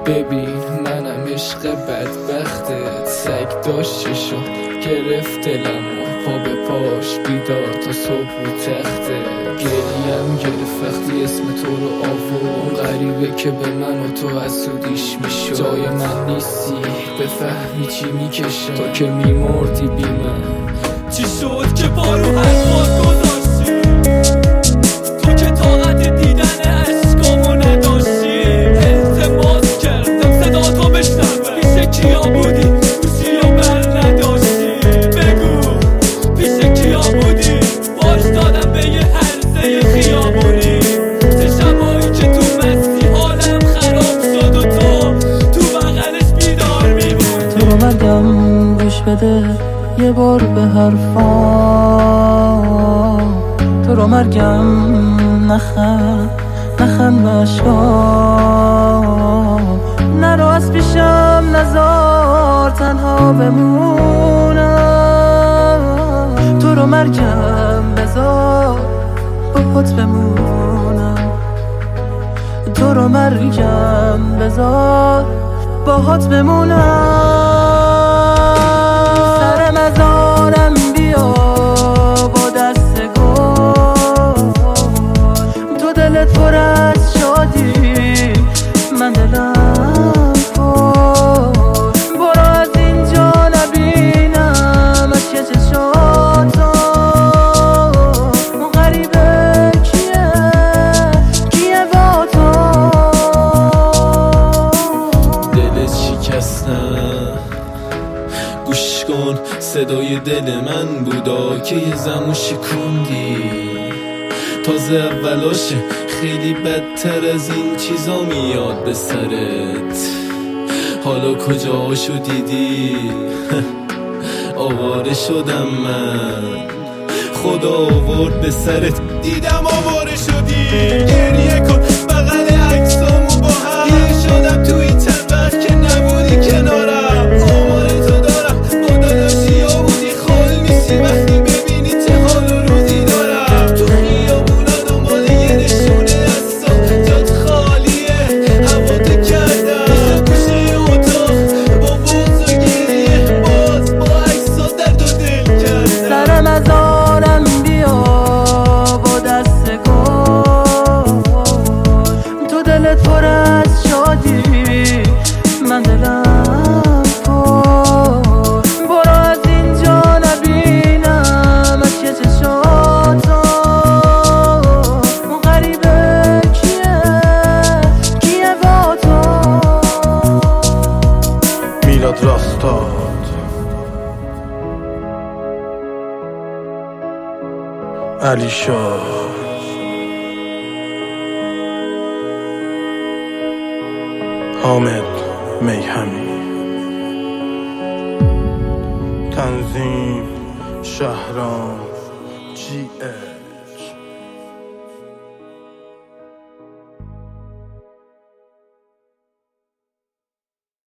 ببین منم عشق بدبختت، سگ داشت چشم گرفت دلمو، پا به پاش بیدار تا صبح رو تخته. گریم گرفت وقتی اسم تو رو آورد، غریبه که به من و تو حسودیش میشد. جای من نیستی بفهمی چی میکشم، تو که میمردی بی من. چی شد که بارو حرفات گذاشتی؟ تو که طاقت دیدن عشقامو نداشتی. التماس کردم صدا تو بشنوه، پیش کیا بودی؟ گوشی و بر نداشتی. بگو پیش کیا بودی؟ باش دادم به یه هرزه خیابونی. چه شبایی که تو مستی حالم خراب شد و تو بغلش بیدار میمون. تو رو مرگم گوش بده یه بار به حرفام، تو رو مرگم نخند به اشکام. نرو از پیشم نزار تنها بمونم، تو رو مرگم بذار باهات بمونم، تو رو مرگم بذار باهات بمونم. سر مزارم بیا با دست گل، تو دلت پر از شادی من دلم پر. برو از اینجا نبینم اشک چشاتو، اون غریبه کیه با تو؟ دلت شکستم گوش کن، صدای دل من بودا که یه زمان شکوندی. تازه اولاشه خیلی بدتر از این چیزا میاد به سرت. حالا کجاشو دیدی؟ آواره شدم من، خدا آورد به سرت. دیدم آواره شدی، گریه کن بغل عکسامو با هم. دیر شدم توی چند وقت که نبودی کنارم. آماره تو دارم با داداشی ها بودی، خال میشی وقتی ببینی چه حال و روزی دارم. تو خیابونا دنبال یه نشونه دستم، جات خالیه هوا تو کردم. گوشه اتاق با بغض و گریه، باز با عکسات درد و دل کردم. سر مزارم بیا با دست گل، تو دلت پر از شادی من دلم پر. برو از اینجا نبینم اشک چشاتو، اون غریبه کیه با تو؟ میلاد راستاد، علی شاه، حامد میهمی، تنظیم شهرام GS.